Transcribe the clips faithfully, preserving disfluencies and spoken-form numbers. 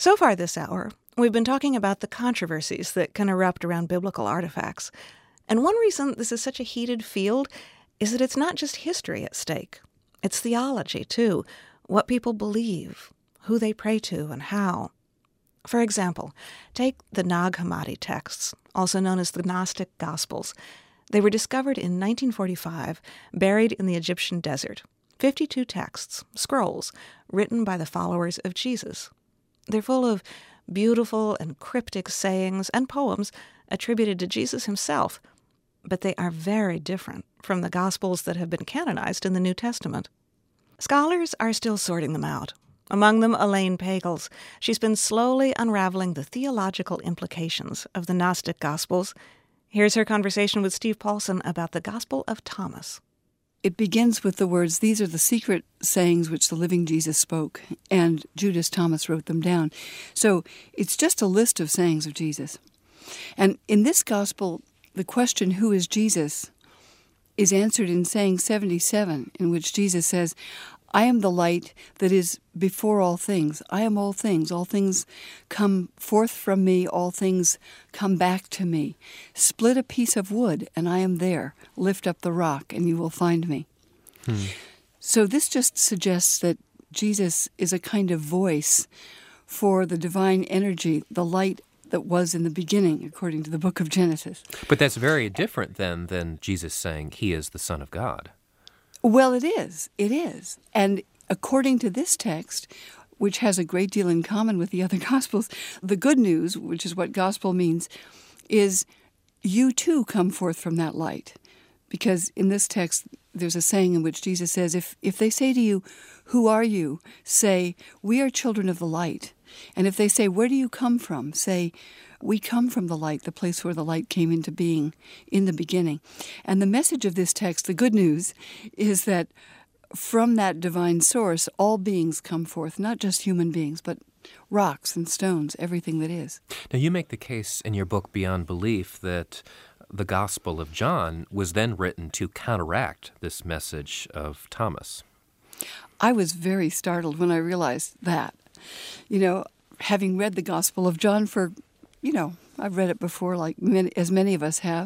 So far this hour, we've been talking about the controversies that can erupt around biblical artifacts. And one reason this is such a heated field is that it's not just history at stake. It's theology, too, what people believe, who they pray to, and how. For example, take the Nag Hammadi texts, also known as the Gnostic Gospels. They were discovered in nineteen forty-five, buried in the Egyptian desert. fifty-two texts, scrolls, written by the followers of Jesus. They're full of beautiful and cryptic sayings and poems attributed to Jesus himself, but they are very different from the Gospels that have been canonized in the New Testament. Scholars are still sorting them out. Among them, Elaine Pagels. She's been slowly unraveling the theological implications of the Gnostic Gospels. Here's her conversation with Steve Paulson about the Gospel of Thomas. It begins with the words, "These are the secret sayings which the living Jesus spoke," and Judas Thomas wrote them down. So it's just a list of sayings of Jesus. And in this gospel, the question, who is Jesus, is answered in saying seventy-seven, in which Jesus says, "I am the light that is before all things. I am all things. All things come forth from me. All things come back to me. Split a piece of wood, and I am there. Lift up the rock, and you will find me." Hmm. So this just suggests that Jesus is a kind of voice for the divine energy, the light that was in the beginning, according to the book of Genesis. But that's very different than, than Jesus saying he is the Son of God. Well, it is. It is. And according to this text, which has a great deal in common with the other Gospels, the good news, which is what gospel means, is you too come forth from that light. Because in this text, there's a saying in which Jesus says, if, if they say to you, "Who are you?" say, "We are children of the light." And if they say, "Where do you come from?" say, "We come from the light, the place where the light came into being in the beginning." And the message of this text, the good news, is that from that divine source, all beings come forth, not just human beings, but rocks and stones, everything that is. Now, you make the case in your book, Beyond Belief, that the Gospel of John was then written to counteract this message of Thomas. I was very startled when I realized that. You know, having read the Gospel of John for, you know, I've read it before, like many, as many of us have,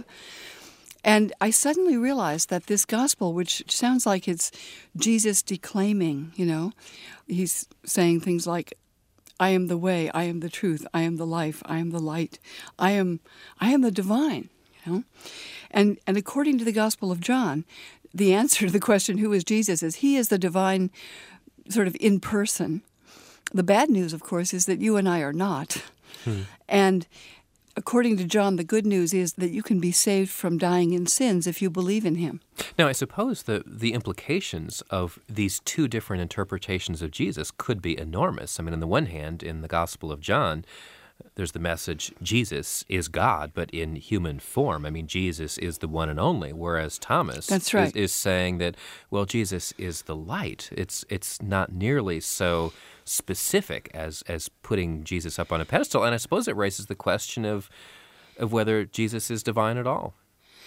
and I suddenly realized that this Gospel, which sounds like it's Jesus declaiming, you know, he's saying things like, "I am the way, I am the truth, I am the life, I am the light, I am, I am the divine," you know, and and according to the Gospel of John, the answer to the question, who is Jesus, is he is the divine, sort of in person. The bad news, of course, is that you and I are not. Hmm. And according to John, the good news is that you can be saved from dying in sins if you believe in him. Now, I suppose the, the implications of these two different interpretations of Jesus could be enormous. I mean, on the one hand, in the Gospel of John, there's the message, Jesus is God, but in human form. I mean, Jesus is the one and only, whereas Thomas That's right. is, is saying that, well, Jesus is the light. It's it's not nearly so specific as as putting Jesus up on a pedestal. And I suppose it raises the question of of whether Jesus is divine at all.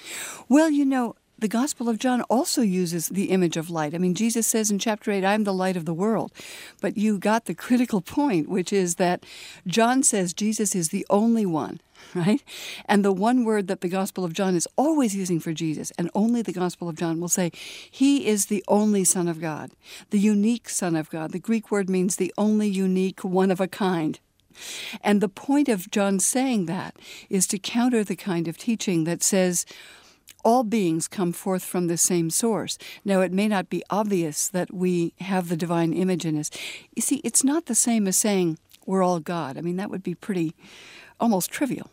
Well, you know, the Gospel of John also uses the image of light. I mean, Jesus says in chapter eight, "I am the light of the world." But you got the critical point, which is that John says Jesus is the only one, right? And the one word that the Gospel of John is always using for Jesus, and only the Gospel of John will say, he is the only Son of God, the unique Son of God. The Greek word means the only unique, one of a kind. And the point of John saying that is to counter the kind of teaching that says, all beings come forth from the same source. Now, it may not be obvious that we have the divine image in us. You see, it's not the same as saying we're all God. I mean, that would be pretty, almost trivial.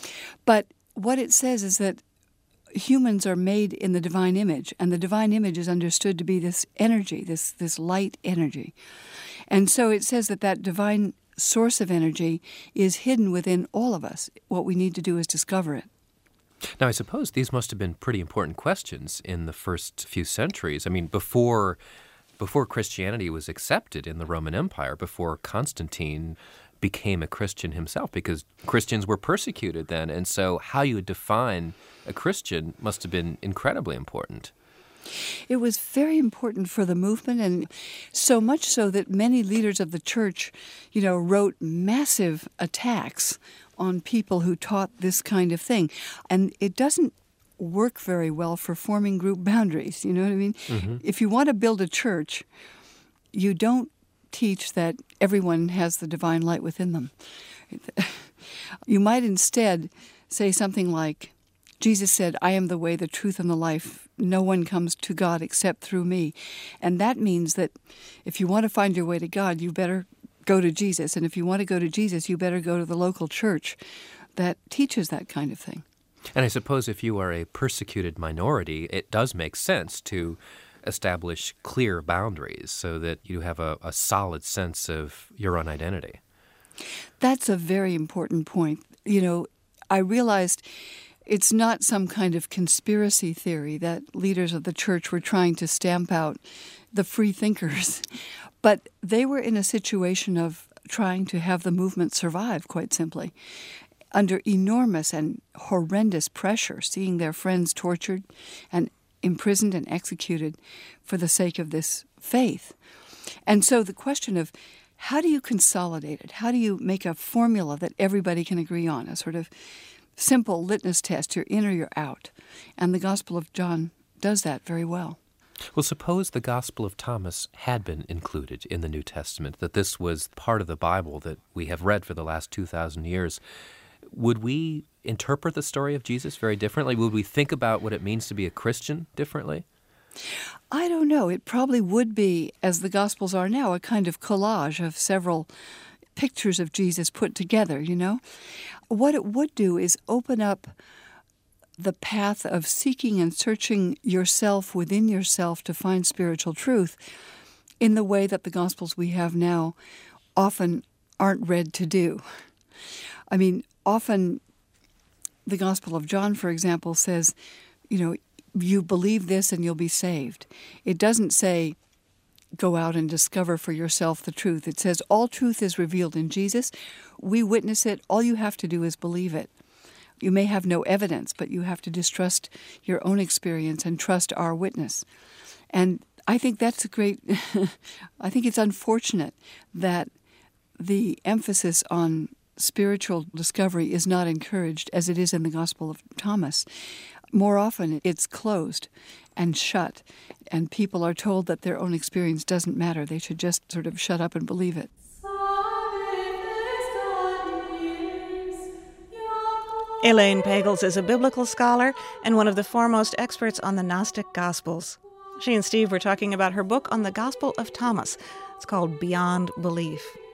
But what it says is that humans are made in the divine image, and the divine image is understood to be this energy, this, this light energy. And so it says that that divine source of energy is hidden within all of us. What we need to do is discover it. Now, I suppose these must have been pretty important questions in the first few centuries. I mean, before before Christianity was accepted in the Roman Empire, before Constantine became a Christian himself, because Christians were persecuted then. And so how you define a Christian must have been incredibly important. It was very important for the movement, and so much so that many leaders of the church, you know, wrote massive attacks on people who taught this kind of thing. And it doesn't work very well for forming group boundaries, you know what I mean? Mm-hmm. If you want to build a church, you don't teach that everyone has the divine light within them. You might instead say something like, Jesus said, I am the way, the truth, and the life. No one comes to God except through me. And that means that if you want to find your way to God, you better go to Jesus. And if you want to go to Jesus, you better go to the local church that teaches that kind of thing. And I suppose if you are a persecuted minority, it does make sense to establish clear boundaries so that you have a, a solid sense of your own identity. That's a very important point. You know, I realized it's not some kind of conspiracy theory that leaders of the church were trying to stamp out the free thinkers, but they were in a situation of trying to have the movement survive, quite simply, under enormous and horrendous pressure, seeing their friends tortured and imprisoned and executed for the sake of this faith. And so the question of how do you consolidate it? How do you make a formula that everybody can agree on, a sort of simple litmus test, you're in or you're out? And the Gospel of John does that very well. Well, suppose the Gospel of Thomas had been included in the New Testament, that this was part of the Bible that we have read for the last two thousand years. Would we interpret the story of Jesus very differently? Would we think about what it means to be a Christian differently? I don't know. It probably would be, as the Gospels are now, a kind of collage of several pictures of Jesus put together, you know? What it would do is open up the path of seeking and searching yourself within yourself to find spiritual truth in the way that the Gospels we have now often aren't read to do. I mean, often the Gospel of John, for example, says, you know, you believe this and you'll be saved. It doesn't say, go out and discover for yourself the truth. It says, all truth is revealed in Jesus. We witness it. All you have to do is believe it. You may have no evidence, but you have to distrust your own experience and trust our witness. And I think that's a great, I think it's unfortunate that the emphasis on spiritual discovery is not encouraged as it is in the Gospel of Thomas. More often it's closed and shut, and people are told that their own experience doesn't matter. They should just sort of shut up and believe it. Elaine Pagels is a biblical scholar and one of the foremost experts on the Gnostic Gospels. She and Steve were talking about her book on the Gospel of Thomas. It's called Beyond Belief.